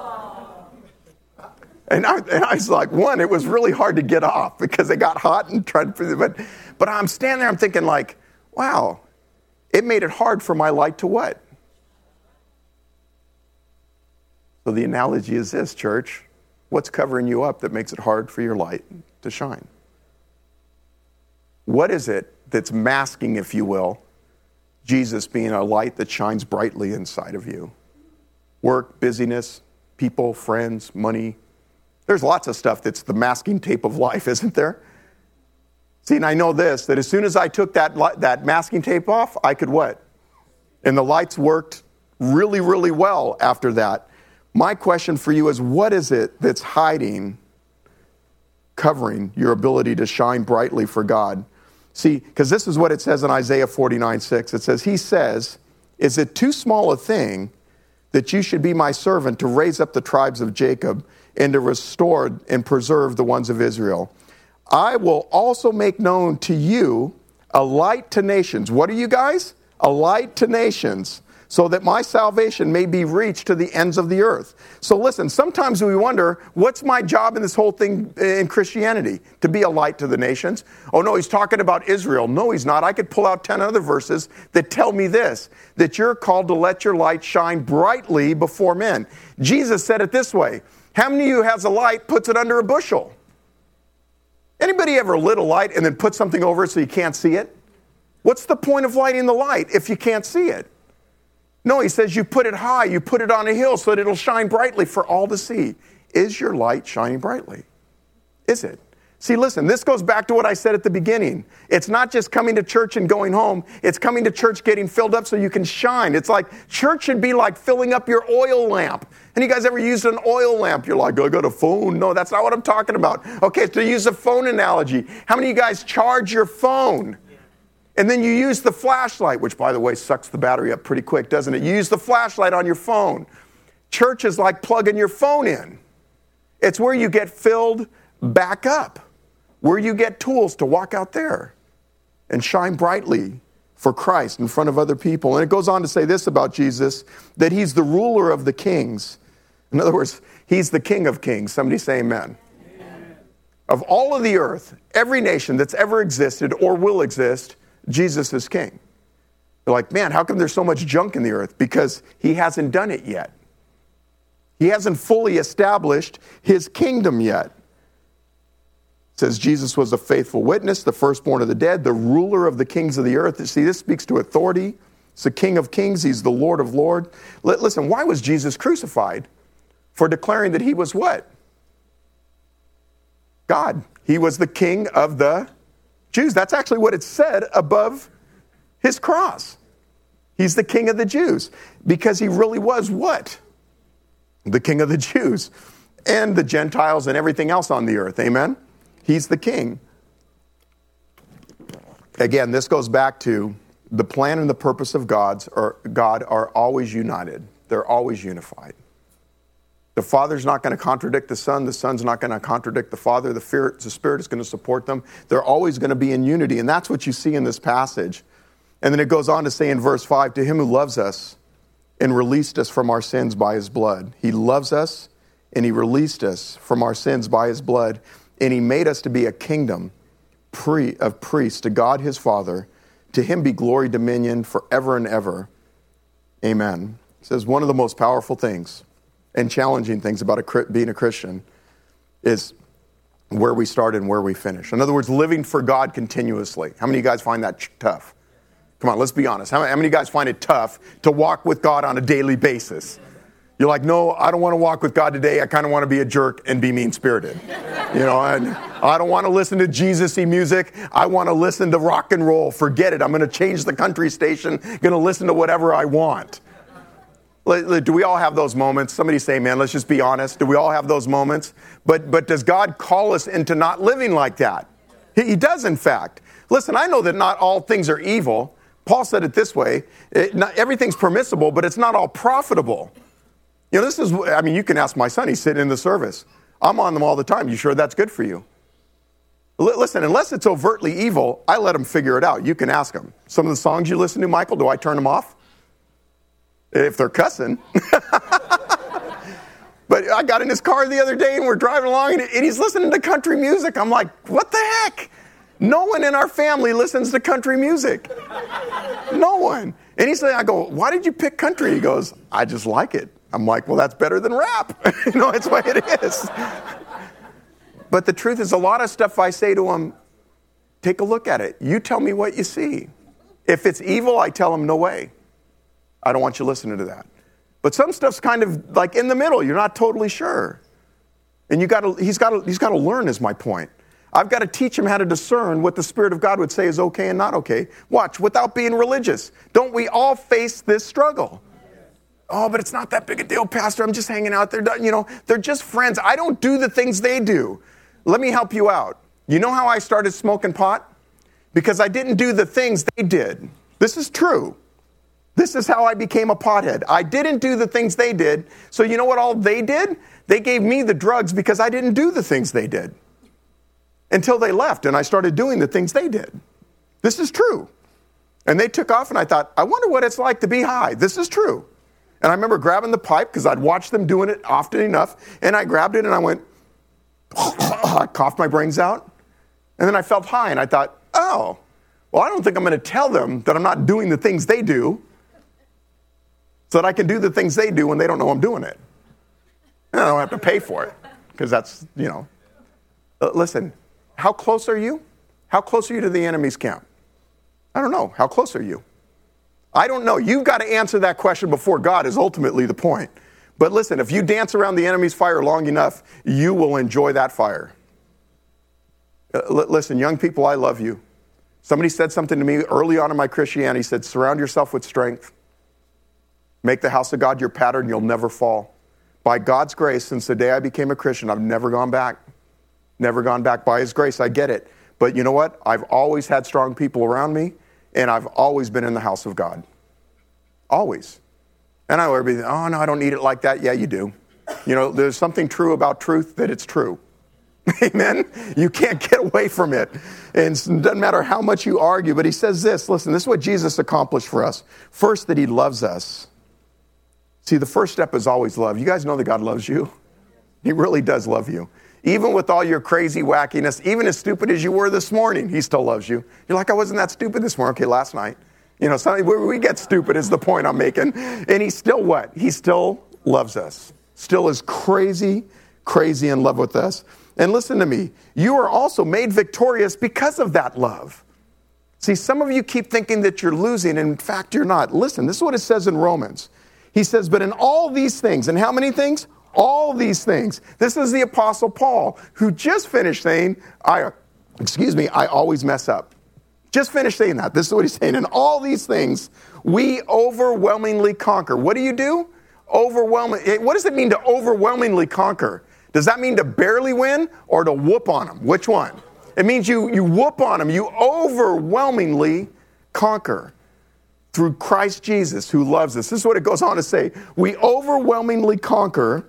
A: And I was like, it was really hard to get off because it got hot and tried to, but I'm standing there, I'm thinking like, wow, it made it hard for my light to what? So the analogy is this, church. What's covering you up that makes it hard for your light to shine? What is it that's masking, if you will, Jesus being a light that shines brightly inside of you? Work, busyness, people, friends, money. There's lots of stuff that's the masking tape of life, isn't there? See, and I know this, that as soon as I took that masking tape off, I could what? And the lights worked really, really well after that. My question for you is, what is it that's hiding, covering your ability to shine brightly for God? See, because this is what it says in Isaiah 49:6. It says, he says, is it too small a thing that you should be my servant to raise up the tribes of Jacob and to restore and preserve the ones of Israel? I will also make known to you a light to nations. What are you guys? A light to nations, so that my salvation may be reached to the ends of the earth. So listen, sometimes we wonder, what's my job in this whole thing in Christianity? To be a light to the nations? Oh no, he's talking about Israel. No, he's not. I could pull out 10 other verses that tell me this, that you're called to let your light shine brightly before men. Jesus said it this way, how many of you has a light, puts it under a bushel? Anybody ever lit a light and then put something over it so you can't see it? What's the point of lighting the light if you can't see it? No, he says you put it high, you put it on a hill so that it'll shine brightly for all to see. Is your light shining brightly? Is it? See, listen, this goes back to what I said at the beginning. It's not just coming to church and going home. It's coming to church, getting filled up so you can shine. It's like church should be like filling up your oil lamp. Any guys ever used an oil lamp? You're like, I got a phone. No, that's not what I'm talking about. Okay, to use a phone analogy, how many of you guys charge your phone? And then you use the flashlight, which, by the way, sucks the battery up pretty quick, doesn't it? You use the flashlight on your phone. Church is like plugging your phone in. It's where you get filled back up, where you get tools to walk out there and shine brightly for Christ in front of other people. And it goes on to say this about Jesus, that he's the ruler of the kings. In other words, he's the King of kings. Somebody say amen. Amen. Of all of the earth, every nation that's ever existed or will exist, Jesus is king. They're like, man, how come there's so much junk in the earth? Because he hasn't done it yet. He hasn't fully established his kingdom yet. It says Jesus was a faithful witness, the firstborn of the dead, the ruler of the kings of the earth. See, this speaks to authority. He's the King of kings. He's the Lord of lords. Listen, why was Jesus crucified? For declaring that he was what? God. He was the King of the Jews. That's actually what it said above his cross. He's the King of the Jews. Because he really was what? The King of the Jews. And the Gentiles and everything else on the earth. Amen? He's the King. Again, this goes back to the plan and the purpose of God are always united. They're always unified. The Father's not going to contradict the Son. The Son's not going to contradict the Father. The Spirit is going to support them. They're always going to be in unity. And that's what you see in this passage. And then it goes on to say in verse 5, to him who loves us and released us from our sins by his blood. He loves us and he released us from our sins by his blood. And he made us to be a kingdom of priests to God his Father. To him be glory, dominion forever and ever. Amen. It says one of the most powerful things and challenging things about being a Christian is where we start and where we finish. In other words, living for God continuously. How many of you guys find that tough? Come on, let's be honest. How many of you guys find it tough to walk with God on a daily basis? You're like, no, I don't want to walk with God today. I kind of want to be a jerk and be mean-spirited. You know, and I don't want to listen to Jesus-y music. I want to listen to rock and roll. Forget it. I'm going to change the country station. Going to listen to whatever I want. Do we all have those moments? Somebody say, man, let's just be honest. Do we all have those moments? But does God call us into not living like that? He does, in fact. Listen, I know that not all things are evil. Paul said it this way. Not everything's permissible, but it's not all profitable. You know, you can ask my son. He's sitting in the service. I'm on them all the time. You sure that's good for you? Listen, unless it's overtly evil, I let him figure it out. You can ask him. Some of the songs you listen to, Michael, do I turn them off? If they're cussing. But I got in his car the other day and we're driving along and he's listening to country music. I'm like, what the heck? No one in our family listens to country music. No one. And he said, I go, why did you pick country? He goes, I just like it. I'm like, well, that's better than rap. You know, it's the way it is. But the truth is, a lot of stuff I say to him, take a look at it. You tell me what you see. If it's evil, I tell them, no way. I don't want you listening to that. But some stuff's kind of like in the middle. You're not totally sure. And he's got to learn is my point. I've got to teach him how to discern what the Spirit of God would say is okay and not okay. Watch, without being religious. Don't we all face this struggle? Oh, but it's not that big a deal, Pastor. I'm just hanging out there. They're just friends. I don't do the things they do. Let me help you out. You know how I started smoking pot? Because I didn't do the things they did. This is true. This is how I became a pothead. I didn't do the things they did. So you know what all they did? They gave me the drugs because I didn't do the things they did. Until they left and I started doing the things they did. This is true. And they took off and I thought, I wonder what it's like to be high. This is true. And I remember grabbing the pipe because I'd watched them doing it often enough. And I grabbed it and I went, I coughed my brains out. And then I felt high and I thought, oh, well, I don't think I'm going to tell them that I'm not doing the things they do so that I can do the things they do when they don't know I'm doing it. And I don't have to pay for it because that's, listen. How close are you? How close are you to the enemy's camp? I don't know. How close are you? I don't know. You've got to answer that question before God is ultimately the point. But listen, if you dance around the enemy's fire long enough, you will enjoy that fire. Listen, young people, I love you. Somebody said something to me early on in my Christianity. He said, surround yourself with strength. Make the house of God your pattern. You'll never fall. By God's grace, since the day I became a Christian, I've never gone back. Never gone back. By his grace, I get it. But you know what? I've always had strong people around me, and I've always been in the house of God. Always. And I know everybody, oh, no, I don't need it like that. Yeah, you do. There's something true about truth that it's true. Amen? You can't get away from it. And it doesn't matter how much you argue, but he says this. Listen, this is what Jesus accomplished for us. First, that he loves us. See, the first step is always love. You guys know that God loves you. He really does love you. Even with all your crazy wackiness, even as stupid as you were this morning, he still loves you. You're like, I wasn't that stupid this morning. Okay, last night. We get stupid is the point I'm making. And he still what? He still loves us. Still is crazy, crazy in love with us. And listen to me. You are also made victorious because of that love. See, some of you keep thinking that you're losing, and in fact, you're not. Listen, this is what it says in Romans. He says, but in all these things, and how many things? All these things. This is the Apostle Paul, who just finished saying, I always mess up. Just finished saying that. This is what he's saying. In all these things, we overwhelmingly conquer. What do? Overwhelming. What does it mean to overwhelmingly conquer? Does that mean to barely win or to whoop on them? Which one? It means you whoop on them. You overwhelmingly conquer through Christ Jesus who loves us. This is what it goes on to say. We overwhelmingly conquer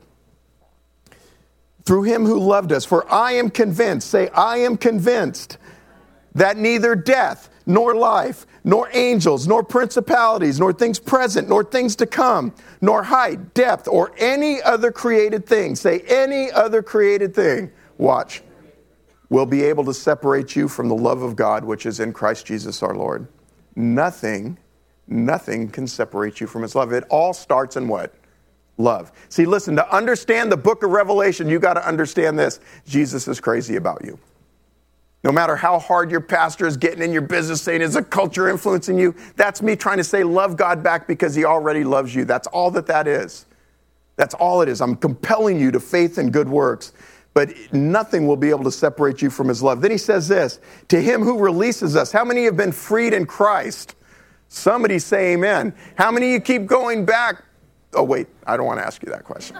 A: through him who loved us. For I am convinced, say, I am convinced that neither death, nor life, nor angels, nor principalities, nor things present, nor things to come, nor height, depth, or any other created thing, say any other created thing, watch, will be able to separate you from the love of God, which is in Christ Jesus our Lord. Nothing can separate you from his love. It all starts in what? Love. See, listen, to understand the book of Revelation, you got to understand this. Jesus is crazy about you. No matter how hard your pastor is getting in your business saying, is a culture influencing you? That's me trying to say, love God back because he already loves you. That's all that is. That's all it is. I'm compelling you to faith and good works. But nothing will be able to separate you from his love. Then he says this, to him who releases us. How many have been freed in Christ? Somebody say amen. How many of you keep going back? Oh, wait, I don't want to ask you that question.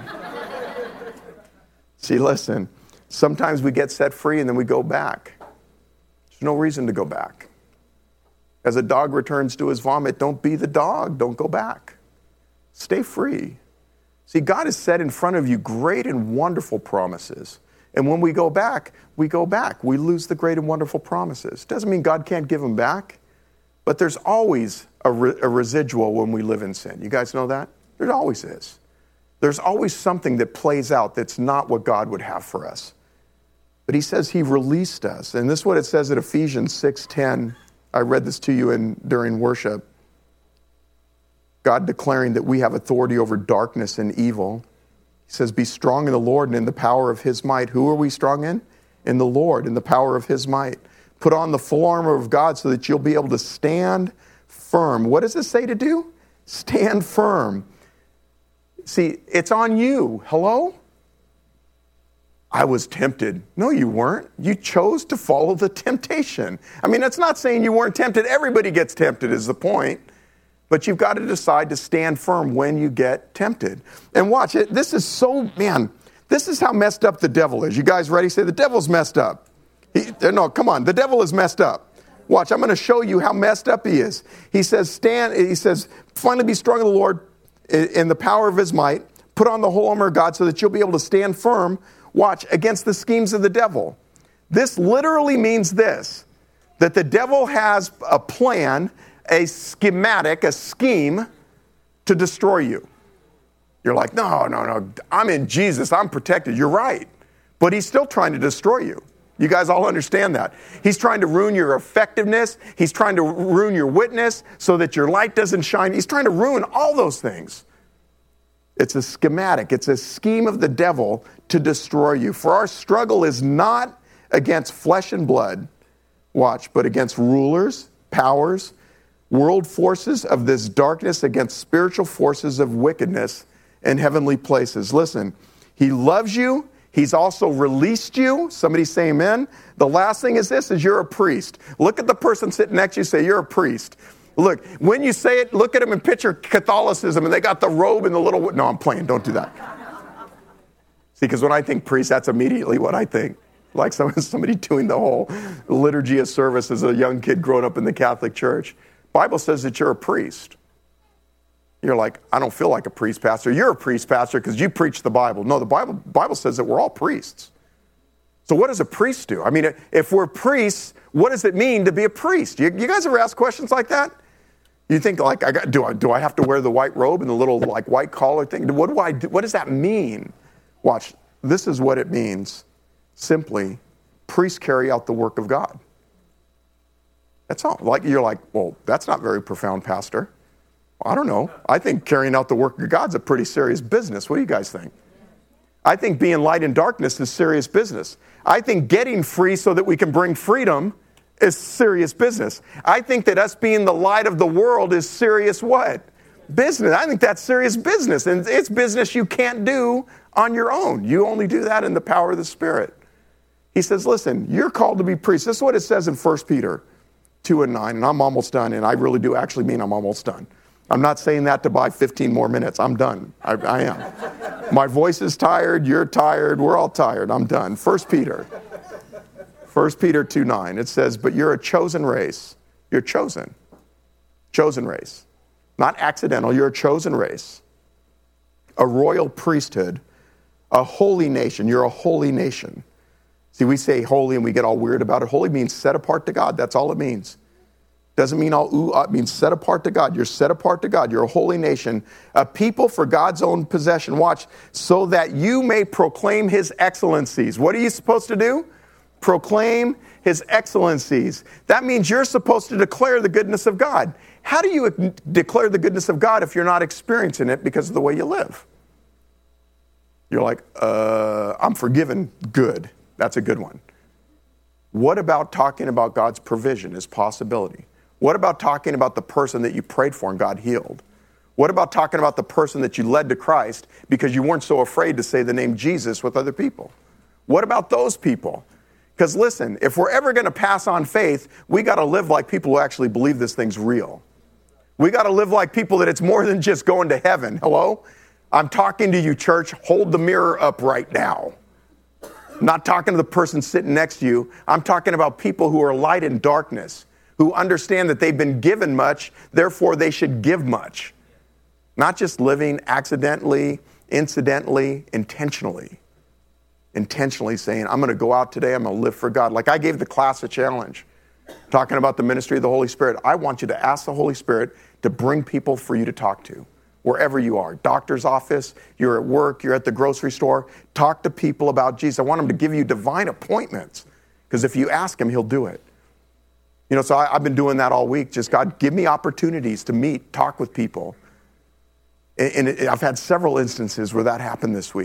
A: See, listen, sometimes we get set free and then we go back. There's no reason to go back. As a dog returns to his vomit, don't be the dog. Don't go back. Stay free. See, God has set in front of you great and wonderful promises. And when we go back, we go back. We lose the great and wonderful promises. Doesn't mean God can't give them back, but there's always a residual when we live in sin. You guys know that? There always is. There's always something that plays out that's not what God would have for us. But he says he released us. And this is what it says at Ephesians 6:10. I read this to you during worship. God declaring that we have authority over darkness and evil. He says, be strong in the Lord and in the power of his might. Who are we strong in? In the Lord, in the power of his might. Put on the full armor of God so that you'll be able to stand firm. What does it say to do? Stand firm. See, it's on you. Hello? I was tempted. No, you weren't. You chose to follow the temptation. I mean, that's not saying you weren't tempted. Everybody gets tempted is the point. But you've got to decide to stand firm when you get tempted. And watch it. This is this is how messed up the devil is. You guys ready? Say, the devil's messed up. No, come on. The devil is messed up. Watch, I'm going to show you how messed up he is. He says, finally be strong in the Lord in the power of his might. Put on the whole armor of God so that you'll be able to stand firm. Watch, against the schemes of the devil. This literally means this, that the devil has a plan, a schematic, a scheme to destroy you. You're like, no, I'm in Jesus, I'm protected. You're right. But he's still trying to destroy you. You guys all understand that. He's trying to ruin your effectiveness. He's trying to ruin your witness so that your light doesn't shine. He's trying to ruin all those things. It's a schematic. It's a scheme of the devil to destroy you. For our struggle is not against flesh and blood, watch, but against rulers, powers, world forces of this darkness, against spiritual forces of wickedness in heavenly places. Listen, he loves you. He's also released you. Somebody say amen. The last thing is this, is you're a priest. Look at the person sitting next to you, say, you're a priest. Look, when you say it, look at them and picture Catholicism, and they got the robe and the little... No, I'm playing. Don't do that. See, because when I think priest, that's immediately what I think. Like somebody doing the whole liturgy of service as a young kid growing up in the Catholic Church. Bible says that you're a priest. You're like, I don't feel like a priest, pastor. You're a priest, pastor, because you preach the Bible. No, the Bible says that we're all priests. So what does a priest do? I mean, if we're priests, what does it mean to be a priest? You guys ever ask questions like that? You think like, do I have to wear the white robe and the little like white collar thing? What do I do? What does that mean? Watch, this is what it means. Simply, priests carry out the work of God. That's all. Like you're like, well, that's not very profound, pastor. I don't know. I think carrying out the work of God's a pretty serious business. What do you guys think? I think being light in darkness is serious business. I think getting free so that we can bring freedom is serious business. I think that us being the light of the world is serious what? Business. I think that's serious business. And it's business you can't do on your own. You only do that in the power of the Spirit. He says, listen, you're called to be priests. This is what it says in 1 Peter 2:9. And I'm almost done. And I really do actually mean I'm almost done. I'm not saying that to buy 15 more minutes. I'm done. I am. My voice is tired. You're tired. We're all tired. I'm done. 1 Peter 2:9. It says, but you're a chosen race. You're chosen. Chosen race. Not accidental. You're a chosen race. A royal priesthood. A holy nation. You're a holy nation. See, we say holy and we get all weird about it. Holy means set apart to God. That's all it means. Doesn't mean all ooh, it means set apart to God. You're set apart to God. You're a holy nation, a people for God's own possession. Watch, so that you may proclaim his excellencies. What are you supposed to do? Proclaim his excellencies. That means you're supposed to declare the goodness of God. How do you declare the goodness of God if you're not experiencing it because of the way you live? You're like, I'm forgiven. Good. That's a good one. What about talking about God's provision, his possibility? What about talking about the person that you prayed for and God healed? What about talking about the person that you led to Christ because you weren't so afraid to say the name Jesus with other people? What about those people? Because listen, if we're ever going to pass on faith, we got to live like people who actually believe this thing's real. We got to live like people that it's more than just going to heaven. Hello? I'm talking to you, church. Hold the mirror up right now. I'm not talking to the person sitting next to you. I'm talking about people who are light in darkness, who understand that they've been given much, therefore they should give much. Not just living accidentally, incidentally, intentionally. Intentionally saying, I'm going to go out today, I'm going to live for God. Like I gave the class a challenge, talking about the ministry of the Holy Spirit. I want you to ask the Holy Spirit to bring people for you to talk to. Wherever you are, doctor's office, you're at work, you're at the grocery store, talk to people about Jesus. I want him to give you divine appointments, because if you ask him, he'll do it. You know, so I've been doing that all week. Just, God, give me opportunities to meet, talk with people. And I've had several instances where that happened this week,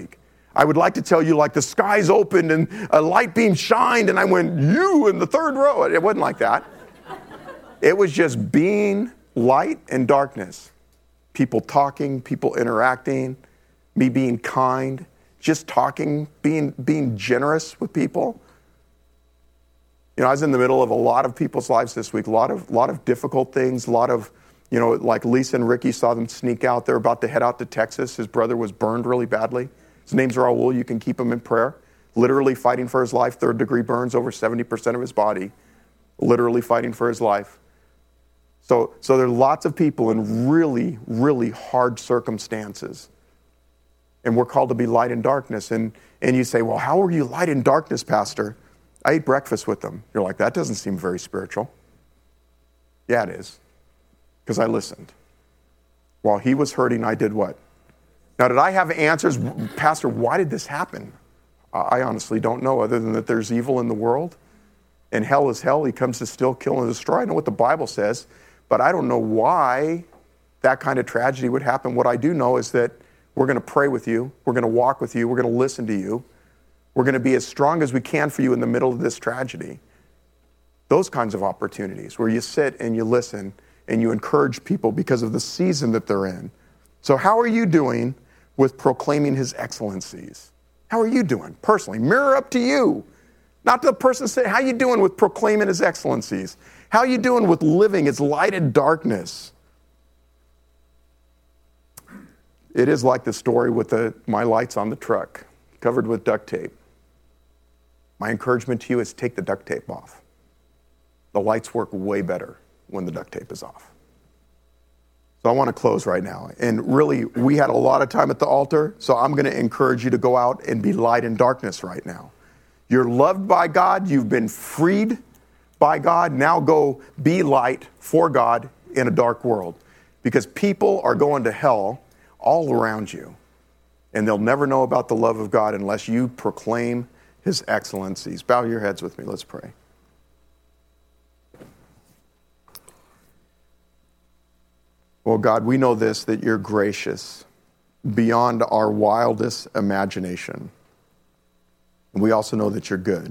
A: I would like to tell you like the skies opened and a light beam shined and I went, you in the third row. It wasn't like that. It was just being light and darkness. People talking, people interacting, me being kind, just talking, being generous with people. You know, I was in the middle of a lot of people's lives this week, a lot of difficult things, a lot of, you know, like Lisa and Ricky saw them sneak out. They're about to head out to Texas. His brother was burned really badly. His name's Raul. You can keep him in prayer. Literally fighting for his life, 3rd-degree burns, over 70% of his body. Literally fighting for his life. So there are lots of people in really, really hard circumstances. And we're called to be light in darkness. And you say, well, how are you light in darkness, Pastor? I ate breakfast with them. You're like, that doesn't seem very spiritual. Yeah, it is. Because I listened. While he was hurting, I did what? Now, did I have answers? Pastor, why did this happen? I honestly don't know, other than that there's evil in the world. And hell is hell. He comes to steal, kill, and destroy. I know what the Bible says, but I don't know why that kind of tragedy would happen. What I do know is that we're going to pray with you. We're going to walk with you. We're going to listen to you. We're going to be as strong as we can for you in the middle of this tragedy. Those kinds of opportunities where you sit and you listen and you encourage people because of the season that they're in. So how are you doing with proclaiming his excellencies? How are you doing personally? Mirror up to you. Not to the person saying, how you doing with proclaiming his excellencies? How you doing with living his light in darkness? It is like the story with my lights on the truck, covered with duct tape. My encouragement to you is take the duct tape off. The lights work way better when the duct tape is off. So I want to close right now. And really, we had a lot of time at the altar, so I'm going to encourage you to go out and be light in darkness right now. You're loved by God. You've been freed by God. Now go be light for God in a dark world. Because people are going to hell all around you. And they'll never know about the love of God unless you proclaim his excellencies. Bow your heads with me. Let's pray. Well, God, we know this, that you're gracious beyond our wildest imagination. And we also know that you're good.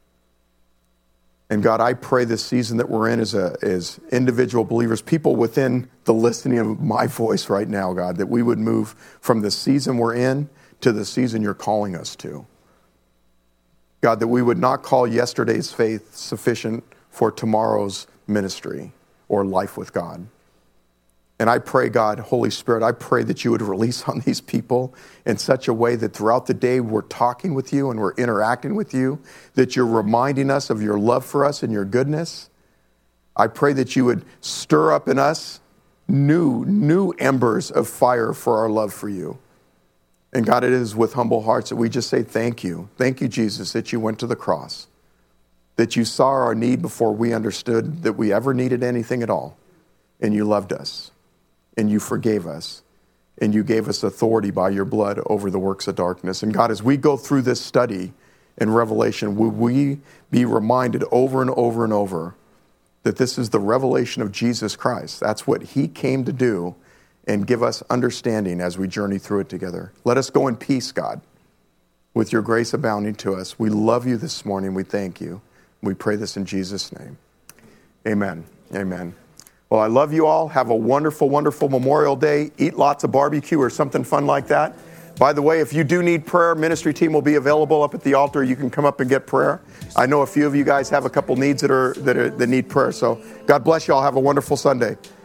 A: And God, I pray this season that we're in as individual believers, people within the listening of my voice right now, God, that we would move from the season we're in to the season you're calling us to. God, that we would not call yesterday's faith sufficient for tomorrow's ministry or life with God. And I pray, God, Holy Spirit, I pray that you would release on these people in such a way that throughout the day we're talking with you and we're interacting with you, that you're reminding us of your love for us and your goodness. I pray that you would stir up in us new embers of fire for our love for you. And God, it is with humble hearts that we just say thank you. Thank you, Jesus, that you went to the cross, that you saw our need before we understood that we ever needed anything at all, and you loved us. And you forgave us, and you gave us authority by your blood over the works of darkness. And God, as we go through this study in Revelation, will we be reminded over and over and over that this is the revelation of Jesus Christ. That's what he came to do, and give us understanding as we journey through it together. Let us go in peace, God, with your grace abounding to us. We love you this morning. We thank you. We pray this in Jesus' name. Amen. Amen. Well, I love you all. Have a wonderful, wonderful Memorial Day. Eat lots of barbecue or something fun like that. By the way, if you do need prayer, ministry team will be available up at the altar. You can come up and get prayer. I know a few of you guys have a couple needs that need prayer. So God bless you all. Have a wonderful Sunday.